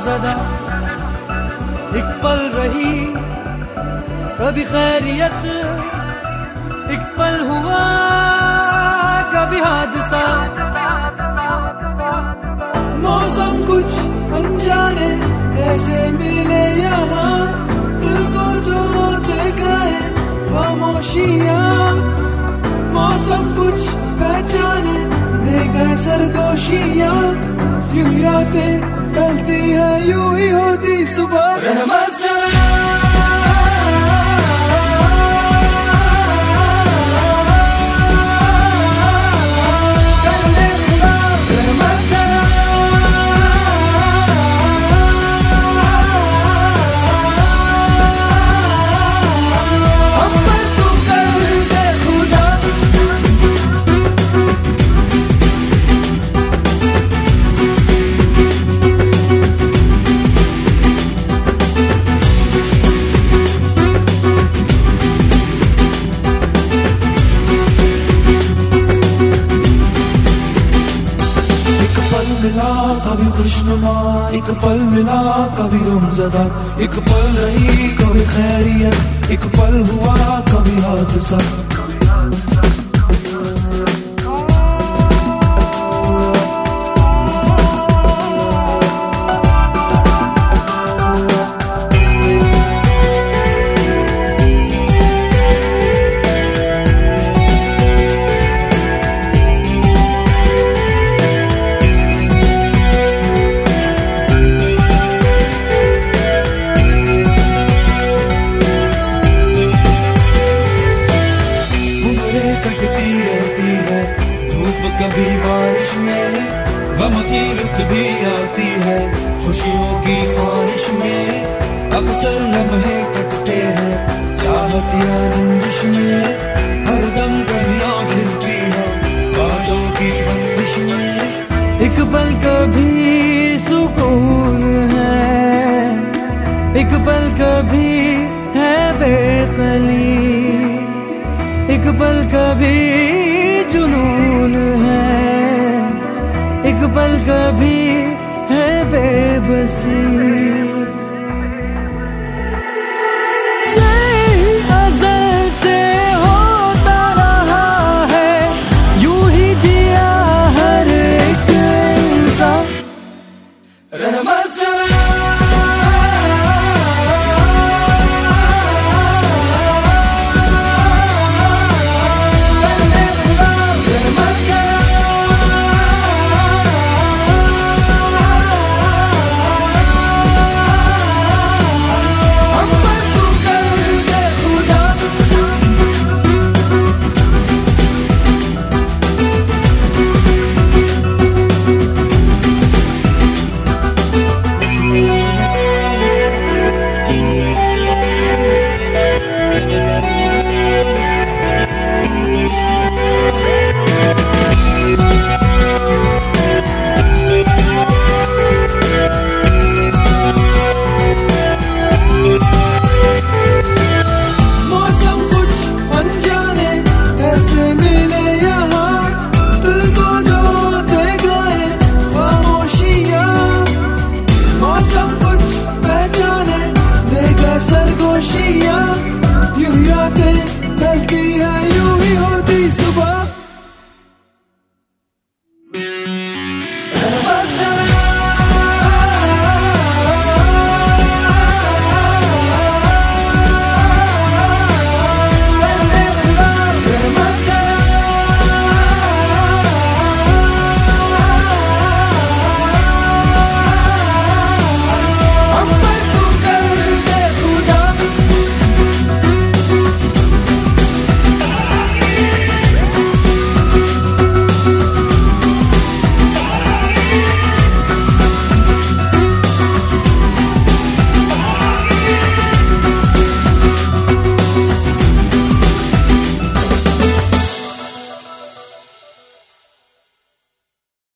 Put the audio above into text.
गमज़दा एक पल रही कभी खैरियत, एक पल हुआ कभी हादसा। मौसम कुछ अनजाने ऐसे मिले यहाँ, दिल को जो दे गए खामोशियाँ। मौसम कुछ पहचाने दे गए सरगोशियाँ, यूं ही रातें ढलती है यूं ही होती सुबह। रहमत से मिला कभी खुशनुमा, एक पल मिला कभी गमज़दा, एक पल रही कभी खैरियत, एक पल हुआ कभी हादसा। कटती रहती है धूप कभी बारिश में, गम की रुत भी आती है खुशियों की ख्वाहिश में। अक्सर लम्हे कटते हैं चाहत या रंजिश में, हर दम कलियां खिलती है बातों की बंदिश में। एक पल कभी सुकून है, एक पल कभी है बेकली, एक पल कभी जुनून है, एक पल कभी है बेबसी। ये अज़ल से होता रहा है, यूं ही जिया हर एक इंसान। रहमत से सरगोशियाँ यूं ही आते